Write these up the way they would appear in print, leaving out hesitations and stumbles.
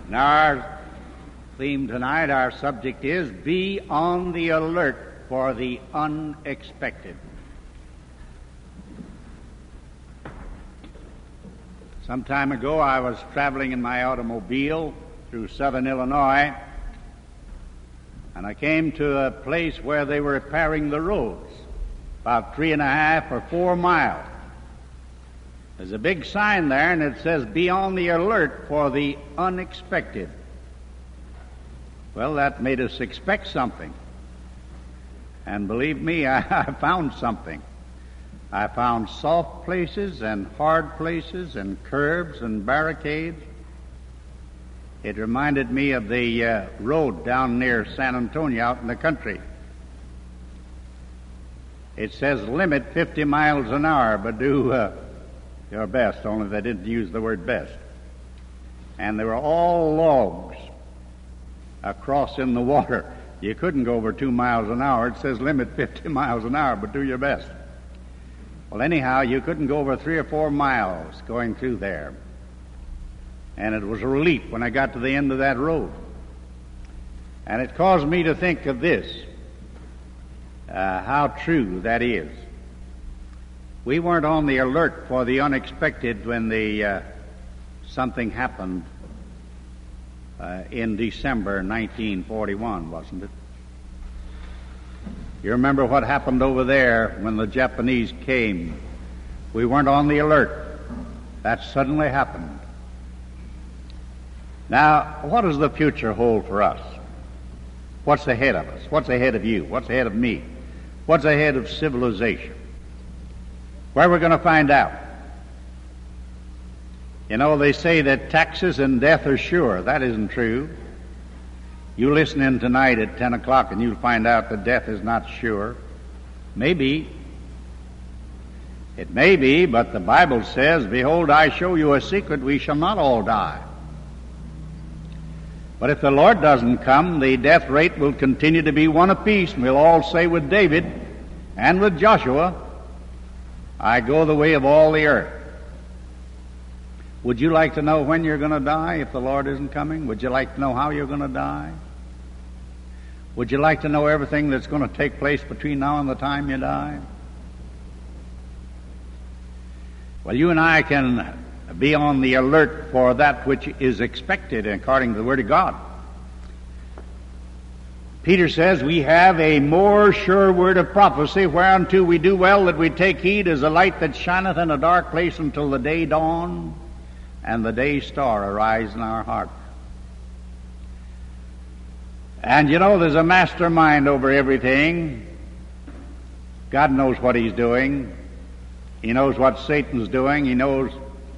Now, our theme tonight, our subject is Be on the Alert for the Unexpected. Some time ago, I was traveling in my automobile through southern Illinois, and I came to a place where they were repairing the roads, about 3.5 or 4 miles. There's a big sign there, and it says, Be on the alert for the unexpected. Well, that made us expect something. And believe me, I found something. I found soft places and hard places and curbs and barricades. It reminded me of the road down near San Antonio out in the country. It says limit 50 miles an hour, but do your best, only they didn't use the word best. And they were all logs across in the water. You couldn't go over 2 miles an hour. It says limit 50 miles an hour, but do your best. Well, anyhow, you couldn't go over 3 or 4 miles going through there. And it was a relief when I got to the end of that road. And it caused me to think of this, how true that is. We weren't on the alert for the unexpected when something happened in December 1941, wasn't it? You remember what happened over there when the Japanese came? We weren't on the alert. That suddenly happened. Now, what does the future hold for us? What's ahead of us? What's ahead of you? What's ahead of me? What's ahead of civilization? Where are we going to find out? You know, they say that taxes and death are sure. That isn't true. You listen in tonight at 10 o'clock and you'll find out that death is not sure. Maybe. It may be, but the Bible says, Behold, I show you a secret, we shall not all die. But if the Lord doesn't come, the death rate will continue to be one apiece, and we'll all say with David and with Joshua, I go the way of all the earth. Would you like to know when you're going to die if the Lord isn't coming? Would you like to know how you're going to die? Would you like to know everything that's going to take place between now and the time you die? Well, you and I can be on the alert for that which is expected according to the Word of God. Peter says, We have a more sure word of prophecy, whereunto we do well that we take heed as a light that shineth in a dark place until the day dawn and the day star arise in our heart. And you know, there's a mastermind over everything. God knows what He's doing. He knows what Satan's doing. He knows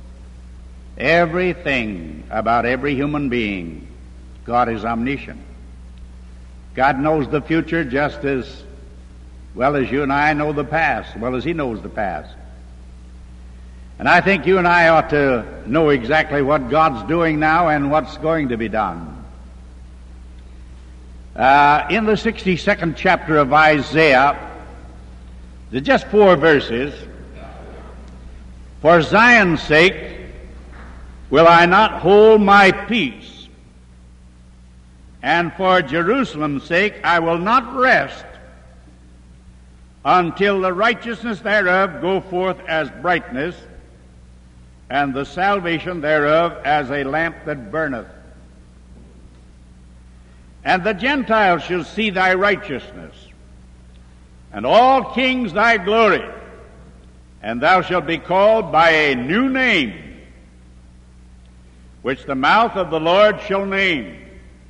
everything about every human being. God is omniscient. God knows the future just as well as you and I know the past, as well as He knows the past. And I think you and I ought to know exactly what God's doing now and what's going to be done. In the 62nd chapter of Isaiah, there's just 4 verses. For Zion's sake will I not hold my peace, and for Jerusalem's sake I will not rest until the righteousness thereof go forth as brightness, and the salvation thereof as a lamp that burneth. And the Gentiles shall see thy righteousness, and all kings thy glory, and thou shalt be called by a new name, which the mouth of the Lord shall name.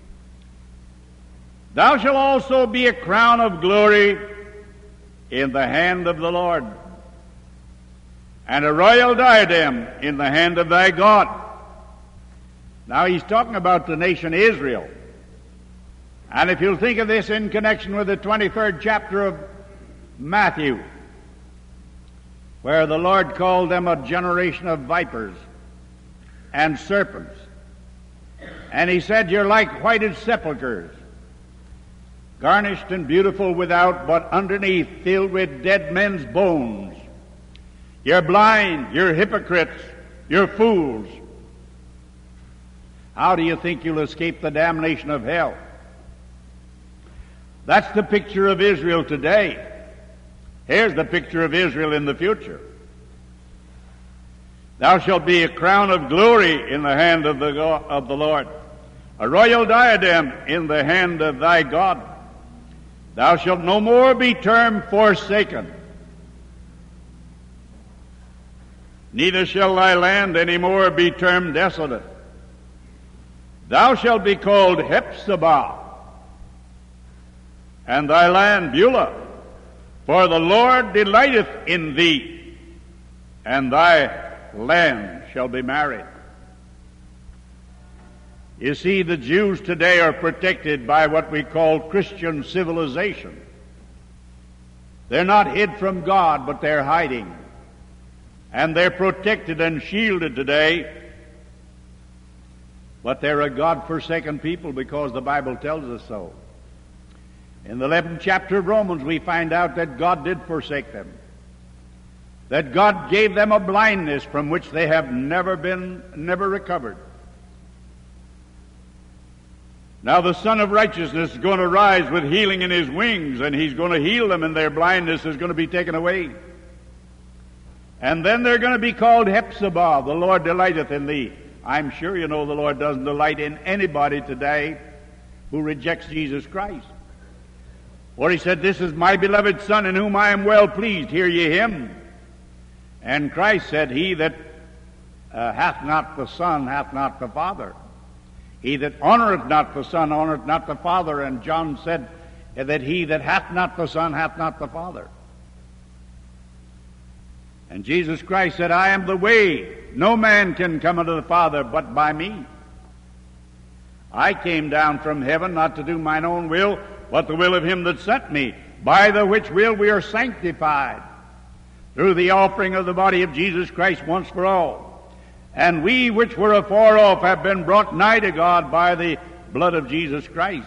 Thou shalt also be a crown of glory in the hand of the Lord, and a royal diadem in the hand of thy God. Now he's talking about the nation Israel. And if you'll think of this in connection with the 23rd chapter of Matthew, where the Lord called them a generation of vipers and serpents. And He said, You're like whited sepulchres, garnished and beautiful without, but underneath filled with dead men's bones. You're blind, you're hypocrites, you're fools. how do you think you'll escape the damnation of hell? That's the picture of Israel today. Here's the picture of Israel in the future. Thou shalt be a crown of glory in the hand of the Lord, a royal diadem in the hand of thy God. Thou shalt no more be termed forsaken, neither shall thy land any more be termed desolate. Thou shalt be called Hephzibah, and thy land Beulah, for the Lord delighteth in thee, and thy land shall be married. You see, the Jews today are protected by what we call Christian civilization. They're not hid from God, but they're hiding. And they're protected and shielded today, but they're a God-forsaken people because the Bible tells us so. In the 11th chapter of Romans, we find out that God did forsake them, that God gave them a blindness from which they have never recovered. Now the Son of Righteousness is going to rise with healing in his wings, and he's going to heal them, and their blindness is going to be taken away. And then they're going to be called Hephzibah, the Lord delighteth in thee. I'm sure you know the Lord doesn't delight in anybody today who rejects Jesus Christ. For he said, this is my beloved Son in whom I am well pleased, hear ye him. And Christ said, he that hath not the Son hath not the Father. He that honoreth not the Son honoreth not the Father. And John said that he that hath not the Son hath not the Father. And Jesus Christ said, I am the way. No man can come unto the Father but by me. I came down from heaven not to do mine own will, but the will of him that sent me, by the which will we are sanctified through the offering of the body of Jesus Christ once for all. And we which were afar off have been brought nigh to God by the blood of Jesus Christ.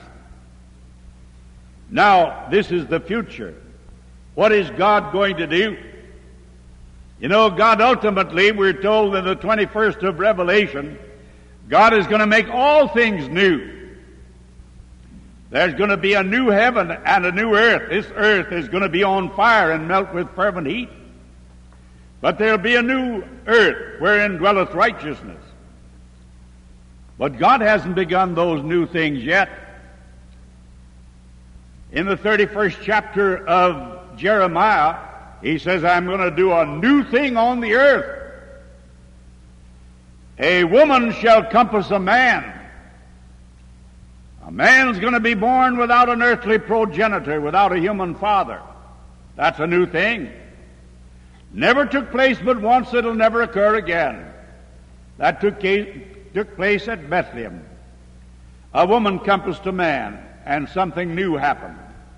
Now, this is the future. What is God going to do? You know, God ultimately, we're told in the 21st of Revelation, God is going to make all things new. There's going to be a new heaven and a new earth. This earth is going to be on fire and melt with fervent heat. But there'll be a new earth wherein dwelleth righteousness. But God hasn't begun those new things yet. In the 31st chapter of Jeremiah, he says, I'm going to do a new thing on the earth. A woman shall compass a man. A man's going to be born without an earthly progenitor, without a human father. That's a new thing. Never took place but once, it'll never occur again. That took place at Bethlehem. A woman compassed a man, and something new happened.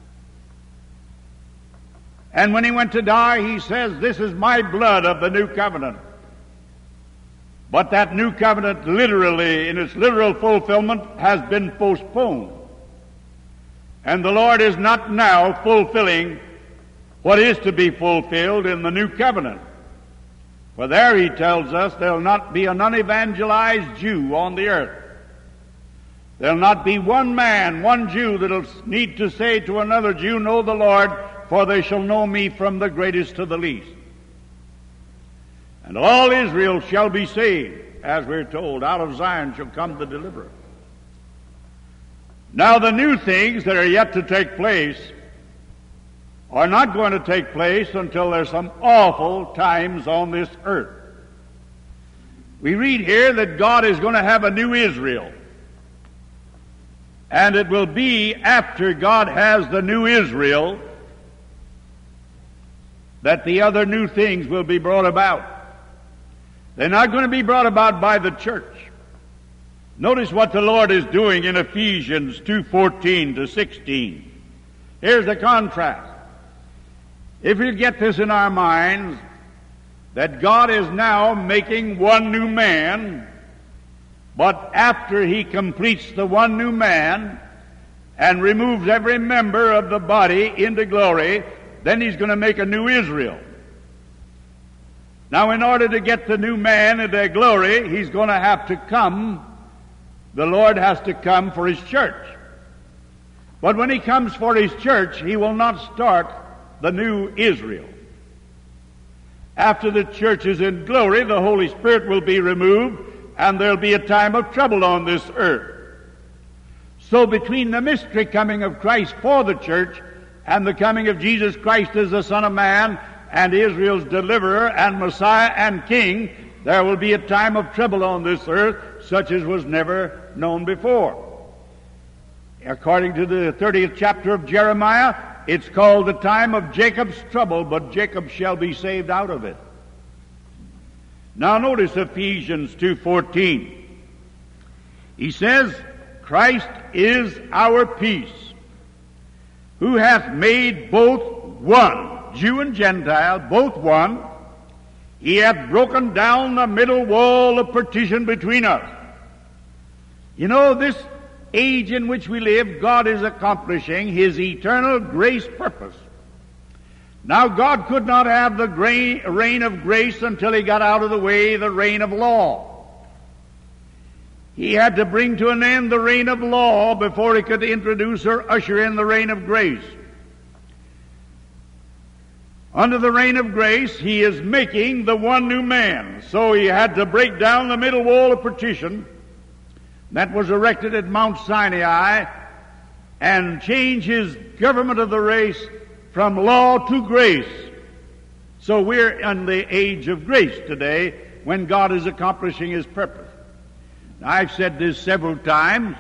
And when he went to die, he says, this is my blood of the new covenant. But that new covenant literally, in its literal fulfillment, has been postponed. And the Lord is not now fulfilling what is to be fulfilled in the new covenant. For there he tells us there'll not be an unevangelized Jew on the earth. There'll not be one man, one Jew that'll need to say to another Jew, know the Lord, for they shall know me from the greatest to the least. And all Israel shall be saved, as we're told. Out of Zion shall come the deliverer. Now the new things that are yet to take place are not going to take place until there's some awful times on this earth. We read here that God is going to have a new Israel. And it will be after God has the new Israel that the other new things will be brought about. They're not going to be brought about by the church. Notice what the Lord is doing in Ephesians 2:14 to 16. Here's the contrast. If we get this in our minds, that God is now making one new man, but after he completes the one new man and removes every member of the body into glory, then he's going to make a new Israel. Now, in order to get the new man into glory, he's going to have to come The Lord has to come for His church. But when He comes for His church, He will not start the new Israel. After the church is in glory, the Holy Spirit will be removed, and there'll be a time of trouble on this earth. So between the mystery coming of Christ for the church and the coming of Jesus Christ as the Son of Man and Israel's deliverer and Messiah and King, there will be a time of trouble on this earth such as was never known before. According to the 30th chapter of Jeremiah, it's called the time of Jacob's trouble, but Jacob shall be saved out of it. Now notice Ephesians 2:14. He says, Christ is our peace, who hath made both one, Jew and Gentile, both one. He hath broken down the middle wall of partition between us. You know, this age in which we live, God is accomplishing His eternal grace purpose. Now, God could not have the reign of grace until He got out of the way the reign of law. He had to bring to an end the reign of law before He could introduce or usher in the reign of grace. Under the reign of grace, He is making the one new man. So He had to break down the middle wall of partition that was erected at Mount Sinai and change His government of the race from law to grace. So we're in the age of grace today when God is accomplishing His purpose. Now, I've said this several times.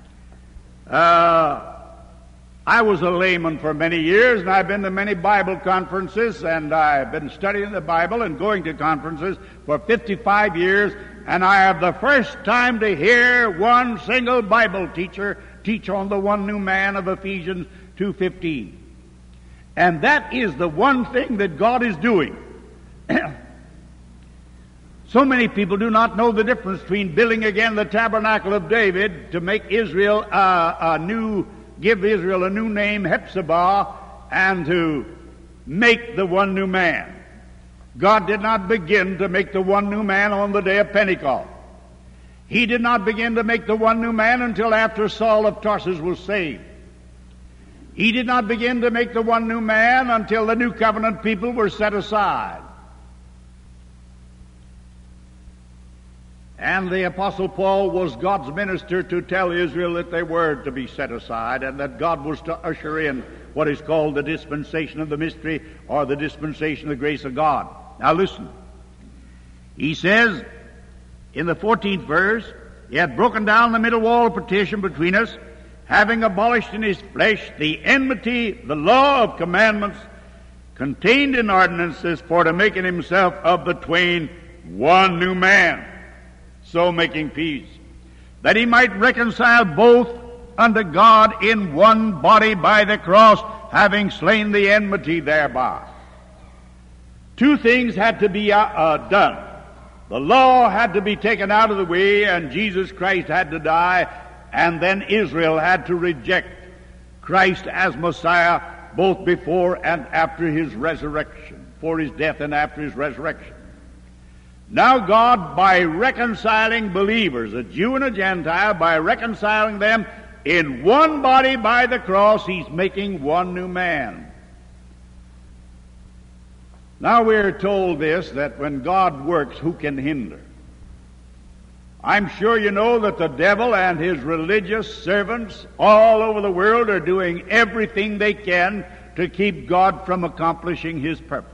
I was a layman for many years, and I've been to many Bible conferences, and I've been studying the Bible and going to conferences for 55 years, and I have the first time to hear one single Bible teacher teach on the one new man of Ephesians 2:15. And that is the one thing that God is doing. So many people do not know the difference between building again the tabernacle of David to make Israel give Israel a new name, Hephzibah, and to make the one new man. God did not begin to make the one new man on the day of Pentecost. He did not begin to make the one new man until after Saul of Tarsus was saved. He did not begin to make the one new man until the new covenant people were set aside. And the Apostle Paul was God's minister to tell Israel that they were to be set aside and that God was to usher in what is called the dispensation of the mystery or the dispensation of the grace of God. Now listen. He says in the 14th verse, He hath broken down the middle wall of partition between us, having abolished in His flesh the enmity, the law of commandments contained in ordinances, for to make in Himself of the twain one new man, so making peace, that He might reconcile both unto God in one body by the cross, having slain the enmity thereby. Two things had to be done. The law had to be taken out of the way, and Jesus Christ had to die, and then Israel had to reject Christ as Messiah both before and after His resurrection, before His death and after His resurrection. Now God, by reconciling believers, a Jew and a Gentile, by reconciling them in one body by the cross, He's making one new man. Now we're told this, that when God works, who can hinder? I'm sure you know that the devil and his religious servants all over the world are doing everything they can to keep God from accomplishing His purpose.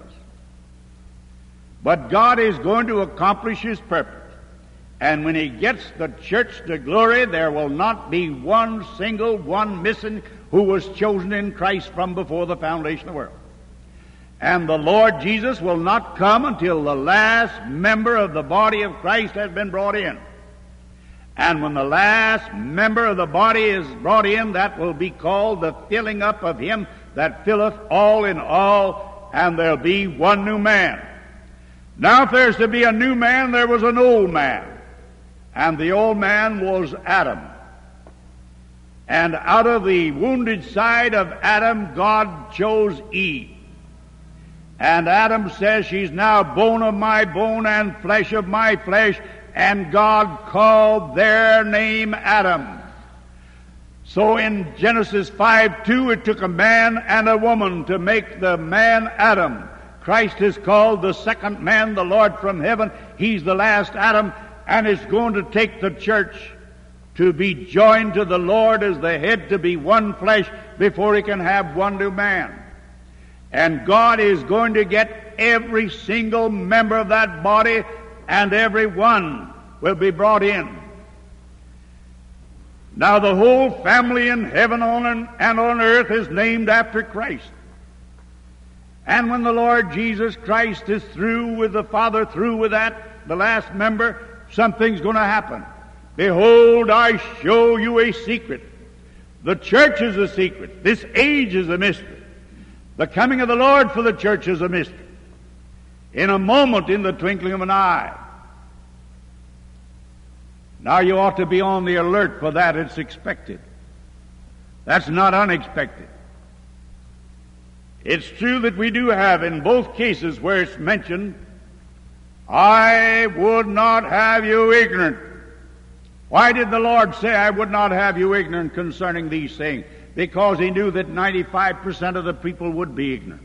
But God is going to accomplish His purpose. And when He gets the church to glory, there will not be one single one missing who was chosen in Christ from before the foundation of the world. And the Lord Jesus will not come until the last member of the body of Christ has been brought in. And when the last member of the body is brought in, that will be called the filling up of Him that filleth all in all, and there'll be one new man. Now if there's to be a new man, there was an old man. And the old man was Adam. And out of the wounded side of Adam, God chose Eve. And Adam says, she's now bone of my bone and flesh of my flesh, and God called their name Adam. So in Genesis 5:2, it took a man and a woman to make the man Adam. Christ is called the second man, the Lord from heaven. He's the last Adam, and it's going to take the church to be joined to the Lord as the head, to be one flesh before he can have one new man. And God is going to get every single member of that body, and every one will be brought in. Now the whole family in heaven and on earth is named after Christ. And when the Lord Jesus Christ is through with the Father, through with that, the last member, something's going to happen. Behold, I show you a secret. The church is a secret. This age is a mystery. The coming of the Lord for the church is a mystery. In a moment, in the twinkling of an eye. Now you ought to be on the alert for that. It's expected. That's not unexpected. It's true that we do have in both cases where it's mentioned, I would not have you ignorant. Why did the Lord say, I would not have you ignorant concerning these things? Because he knew that 95% of the people would be ignorant.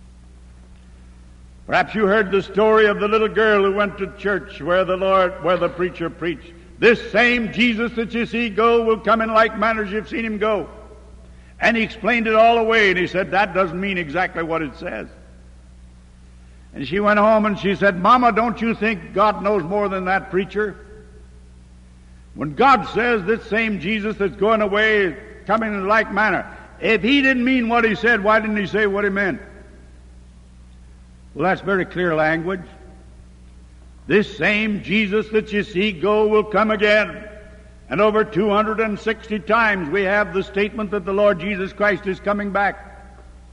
Perhaps you heard the story of the little girl who went to church where the preacher preached. This same Jesus that you see go will come in like manner as you've seen him go. And he explained it all away, and he said, that doesn't mean exactly what it says. And she went home and she said, Mama, don't you think God knows more than that preacher? When God says this same Jesus that's going away is coming in like manner, if he didn't mean what he said, why didn't he say what he meant? Well, that's very clear language. This same Jesus that you see go will come again. And over 260 times we have the statement that the Lord Jesus Christ is coming back.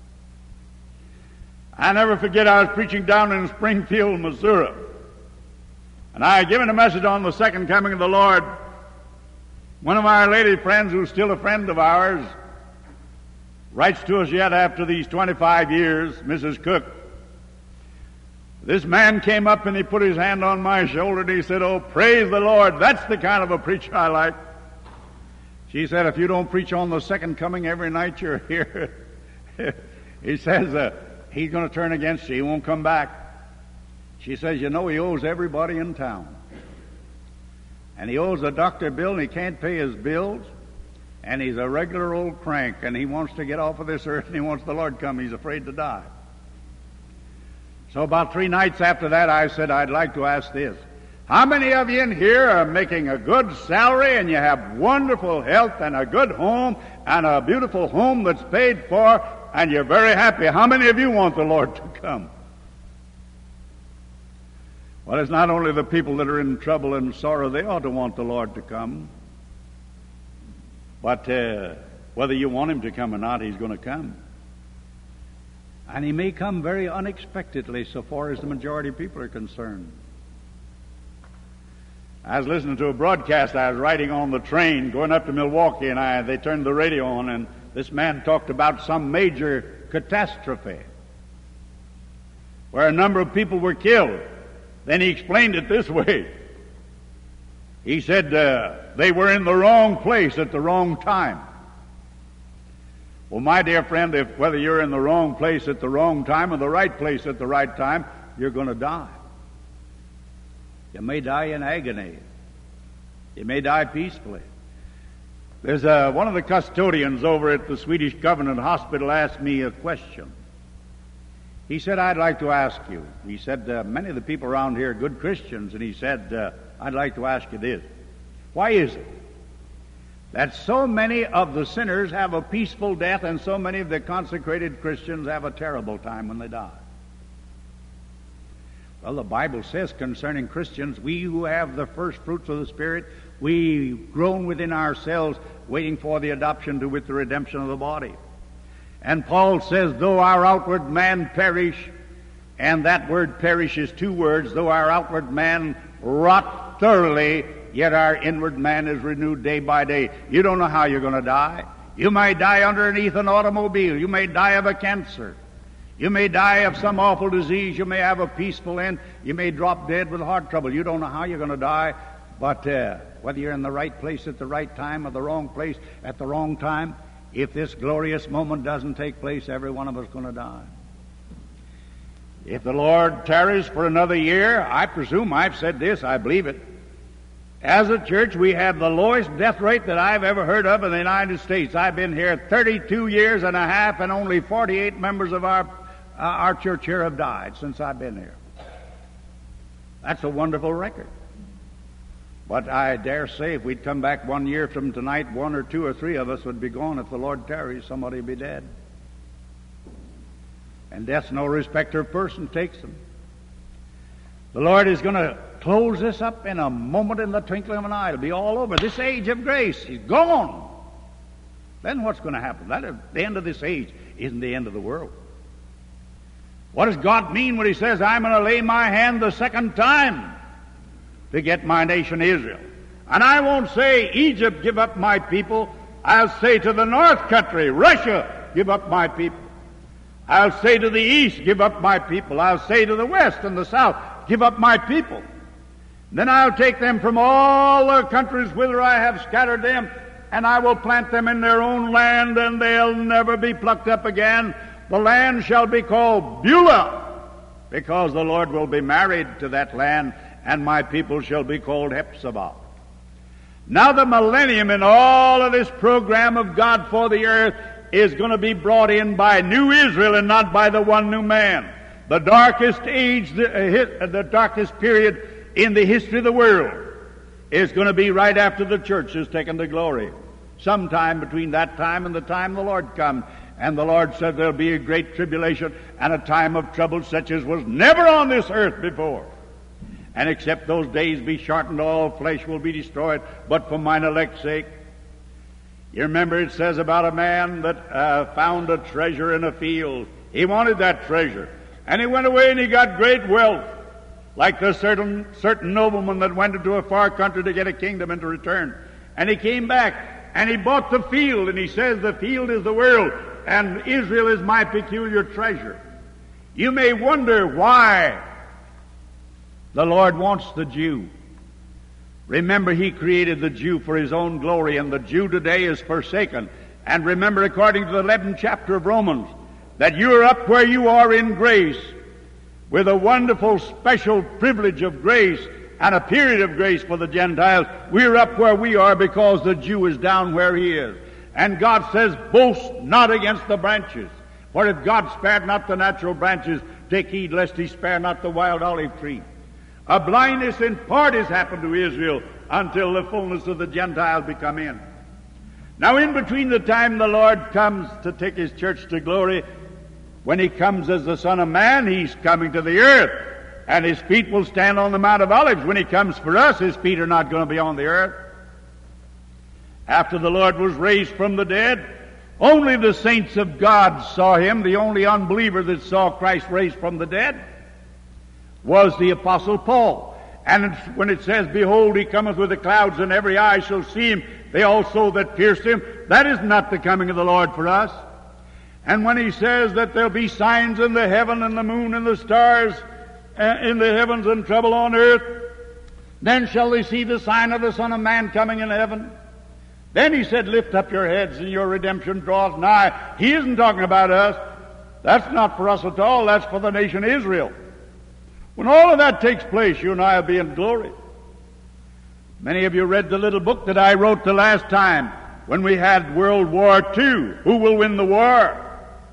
I never forget, I was preaching down in Springfield, Missouri. And I had given a message on the second coming of the Lord. One of our lady friends, who's still a friend of ours, writes to us yet after these 25 years, Mrs. Cook. This man came up and he put his hand on my shoulder and he said, oh, praise the Lord, that's the kind of a preacher I like. She said, if you don't preach on the second coming every night you're here, he says, he's going to turn against you. He won't come back. She says, you know, he owes everybody in town. And he owes a doctor bill and he can't pay his bills. And he's a regular old crank and he wants to get off of this earth and he wants the Lord to come. He's afraid to die. So about 3 nights after that, I said, I'd like to ask this. How many of you in here are making a good salary and you have wonderful health and a good home and a beautiful home that's paid for and you're very happy? How many of you want the Lord to come? Well, it's not only the people that are in trouble and sorrow, they ought to want the Lord to come. But whether you want him to come or not, he's going to come. And he may come very unexpectedly so far as the majority of people are concerned. I was listening to a broadcast. I was riding on the train going up to Milwaukee, and they turned the radio on, and this man talked about some major catastrophe where a number of people were killed. Then he explained it this way. He said they were in the wrong place at the wrong time. Well, my dear friend, whether you're in the wrong place at the wrong time or the right place at the right time, you're going to die. You may die in agony. You may die peacefully. There's one of the custodians over at the Swedish Government Hospital asked me a question. He said, I'd like to ask you. He said, many of the people around here are good Christians, and he said, I'd like to ask you this. Why is it that so many of the sinners have a peaceful death and so many of the consecrated Christians have a terrible time when they die? Well, the Bible says concerning Christians, we who have the first fruits of the Spirit, we groan within ourselves, waiting for the adoption to with the redemption of the body. And Paul says, though our outward man perish, and that word perish is 2 words, though our outward man rot thoroughly, yet our inward man is renewed day by day. You don't know how you're going to die. You may die underneath an automobile. You may die of a cancer. You may die of some awful disease. You may have a peaceful end. You may drop dead with heart trouble. You don't know how you're going to die. But whether you're in the right place at the right time or the wrong place at the wrong time, if this glorious moment doesn't take place, every one of us is going to die. If the Lord tarries for another year, I presume I've said this, I believe it. As a church, we have the lowest death rate that I've ever heard of in the United States. I've been here 32 years and a half, and only 48 members of our church here have died since I've been here. That's a wonderful record. But I dare say if we'd come back 1 year from tonight, 1 or 2 or 3 of us would be gone. If the Lord tarries, somebody would be dead. And death's no respecter of person, takes them. The Lord is going to close this up in a moment, in the twinkling of an eye. It'll be all over. This age of grace is gone. Then what's going to happen? The end of this age isn't the end of the world. What does God mean when He says, I'm going to lay my hand the second time to get my nation Israel? And I won't say, Egypt, give up my people. I'll say to the north country, Russia, give up my people. I'll say to the east, give up my people. I'll say to the west and the south, give up my people. Then I'll take them from all the countries whither I have scattered them, and I will plant them in their own land, and they'll never be plucked up again. The land shall be called Beulah, because the Lord will be married to that land, and my people shall be called Hephzibah. Now the millennium in all of this program of God for the earth is going to be brought in by new Israel and not by the one new man. The darkest age, the darkest period in the history of the world is going to be right after the church has taken to glory. Sometime between that time and the time the Lord comes. And the Lord said there'll be a great tribulation and a time of trouble such as was never on this earth before. And except those days be shortened, all flesh will be destroyed, but for mine elect's sake. You remember it says about a man that found a treasure in a field. He wanted that treasure. And he went away and he got great wealth, like the certain nobleman that went into a far country to get a kingdom and to return. And he came back and he bought the field, and he says the field is the world, and Israel is my peculiar treasure. You may wonder why the Lord wants the Jew. Remember, He created the Jew for His own glory, and the Jew today is forsaken. And remember, according to the 11th chapter of Romans, that you're up where you are in grace with a wonderful special privilege of grace and a period of grace for the Gentiles. We're up where we are because the Jew is down where he is. And God says, boast not against the branches. For if God spared not the natural branches, take heed lest He spare not the wild olive tree. A blindness in part has happened to Israel until the fullness of the Gentiles be come in. Now in between the time the Lord comes to take His church to glory, when He comes as the Son of Man, He's coming to the earth. And His feet will stand on the Mount of Olives. When He comes for us, His feet are not going to be on the earth. After the Lord was raised from the dead, only the saints of God saw Him. The only unbeliever that saw Christ raised from the dead was the Apostle Paul. And when it says, behold, He cometh with the clouds, and every eye shall see Him, they also that pierced Him, that is not the coming of the Lord for us. And when He says that there'll be signs in the heaven and the moon and the stars in the heavens and trouble on earth, then shall they see the sign of the Son of Man coming in heaven. Then He said, lift up your heads and your redemption draweth nigh. He isn't talking about us. That's not for us at all. That's for the nation Israel. When all of that takes place, you and I will be in glory. Many of you read the little book that I wrote the last time when we had World War II. Who will win the war?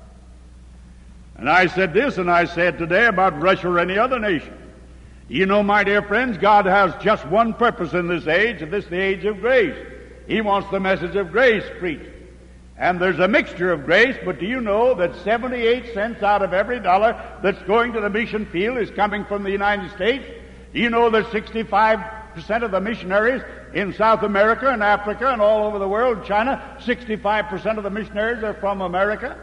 And I said this, and I said today about Russia or any other nation. You know, my dear friends, God has just one purpose in this age, and this is the age of grace. He wants the message of grace preached. And there's a mixture of grace, but do you know that 78 cents out of every dollar that's going to the mission field is coming from the United States? Do you know that 65% of the missionaries in South America and Africa and all over the world, China, 65% of the missionaries are from America?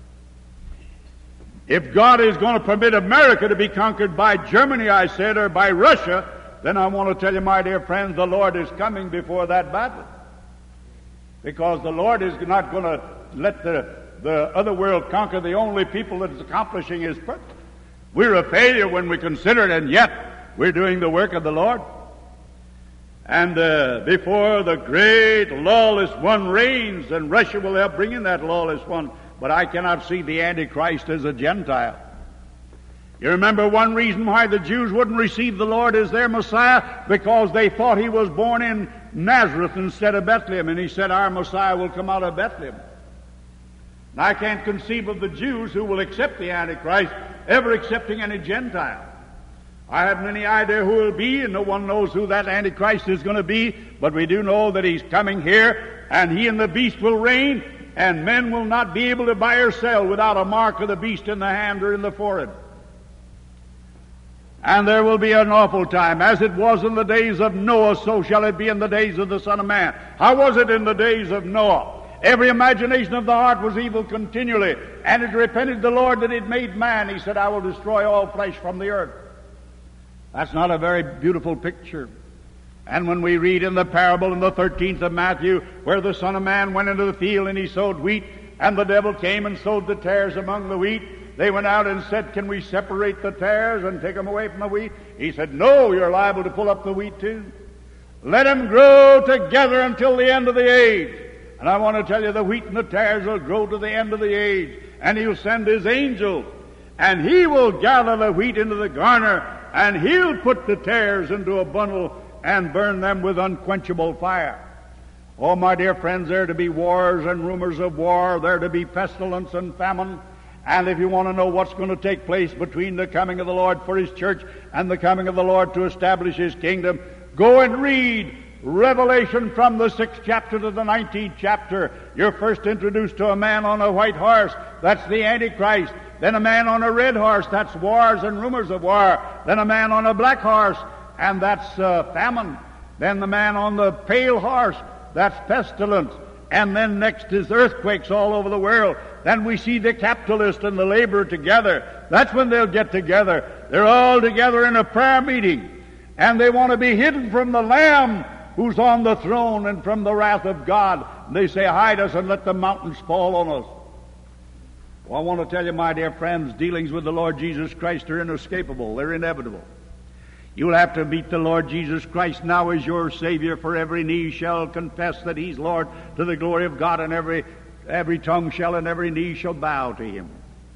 If God is going to permit America to be conquered by Germany, I said, or by Russia, then I want to tell you, my dear friends, the Lord is coming before that battle. Because the Lord is not going to let the the other world conquer, the only people that is accomplishing His purpose. We're a failure when we consider it, and yet we're doing the work of the Lord. And before the great lawless one reigns, and Russia will help bring in that lawless one, but I cannot see the Antichrist as a Gentile. You remember one reason why the Jews wouldn't receive the Lord as their Messiah? Because they thought He was born in Nazareth instead of Bethlehem, and He said our Messiah will come out of Bethlehem. And I can't conceive of the Jews who will accept the Antichrist ever accepting any Gentile. I haven't any idea who it will be, and no one knows who that Antichrist is going to be, but we do know that he's coming here, and he and the beast will reign, and men will not be able to buy or sell without a mark of the beast in the hand or in the forehead. And there will be an awful time. As it was in the days of Noah, so shall it be in the days of the Son of Man. How was it in the days of Noah? Every imagination of the heart was evil continually, and it repented the Lord that He had made man. He said, I will destroy all flesh from the earth. That's not a very beautiful picture. And when we read in the parable in the 13th of Matthew, where the Son of Man went into the field and He sowed wheat, and the devil came and sowed the tares among the wheat, they went out and said, can we separate the tares and take them away from the wheat? He said, no, you're liable to pull up the wheat too. Let them grow together until the end of the age. And I want to tell you, the wheat and the tares will grow to the end of the age. And He'll send His angel, and He will gather the wheat into the garner, and He'll put the tares into a bundle and burn them with unquenchable fire. Oh, my dear friends, there are to be wars and rumors of war. There are to be pestilence and famine. And if you want to know what's going to take place between the coming of the Lord for His church and the coming of the Lord to establish His kingdom, go and read Revelation from the 6th chapter to the 19th chapter. You're first introduced to a man on a white horse. That's the Antichrist. Then a man on a red horse. That's wars and rumors of war. Then a man on a black horse, and that's famine. Then the man on the pale horse. That's pestilence. And then next is earthquakes all over the world. Then we see the capitalist and the laborer together. That's when they'll get together. They're all together in a prayer meeting. And they want to be hidden from the Lamb who's on the throne and from the wrath of God. And they say, hide us and let the mountains fall on us. Well, I want to tell you, my dear friends, dealings with the Lord Jesus Christ are inescapable. They're inevitable. You'll have to meet the Lord Jesus Christ now as your Savior, for every knee shall confess that He's Lord to the glory of God, and every tongue shall and every knee shall bow to Him.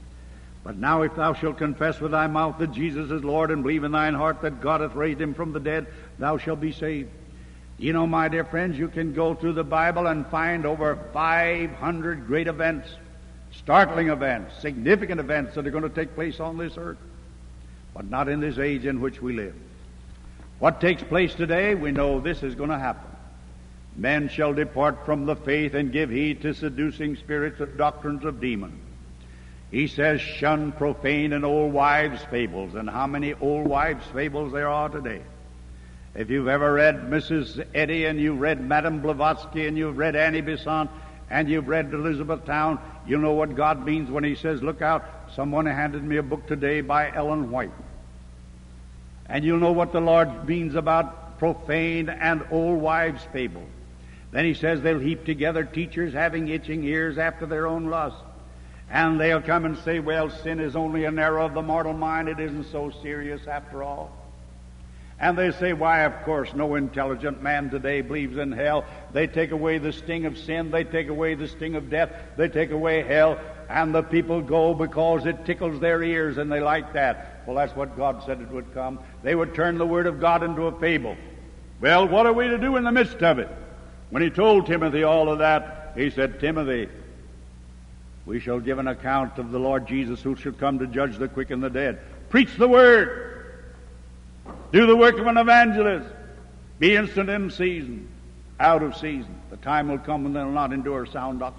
But now if thou shalt confess with thy mouth that Jesus is Lord, and believe in thine heart that God hath raised Him from the dead, thou shalt be saved. You know, my dear friends, you can go through the Bible and find over 500 great events, startling events, significant events that are going to take place on this earth, but not in this age in which we live. What takes place today, we know this is going to happen. Men shall depart from the faith and give heed to seducing spirits and doctrines of demons. He says, shun profane and old wives' fables. And how many old wives' fables there are today. If you've ever read Mrs. Eddy, and you've read Madame Blavatsky, and you've read Annie Besant, and you've read Elizabethtown, you know what God means when He says, look out, someone handed me a book today by Ellen White. And you'll know what the Lord means about profane and old wives' fables. Then He says they'll heap together teachers having itching ears after their own lust. And they'll come and say, well, sin is only an error of the mortal mind. It isn't so serious after all. And they say, why, of course, no intelligent man today believes in hell. They take away the sting of sin. They take away the sting of death. They take away hell. And the people go because it tickles their ears, and they like that. Well, that's what God said it would come. They would turn the Word of God into a fable. Well, what are we to do in the midst of it? When He told Timothy all of that, He said, Timothy, we shall give an account of the Lord Jesus, who shall come to judge the quick and the dead. Preach the Word. Do the work of an evangelist. Be instant in season, out of season. The time will come when they'll not endure sound doctrine.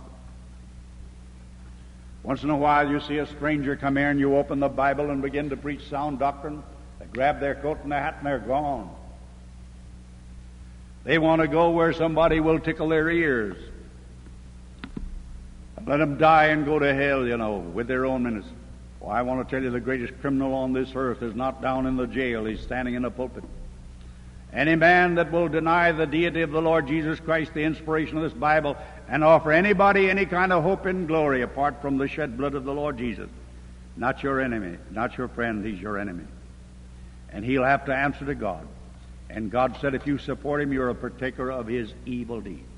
Once in a while you see a stranger come here and you open the Bible and begin to preach sound doctrine. They grab their coat and their hat and they're gone. They want to go where somebody will tickle their ears. Let them die and go to hell, you know, with their own ministry. Well, I want to tell you, the greatest criminal on this earth is not down in the jail. He's standing in a pulpit. Any man that will deny the deity of the Lord Jesus Christ, the inspiration of this Bible, and offer anybody any kind of hope in glory apart from the shed blood of the Lord Jesus, not your enemy, not your friend, he's your enemy. And he'll have to answer to God. And God said if you support him, you're a partaker of his evil deeds.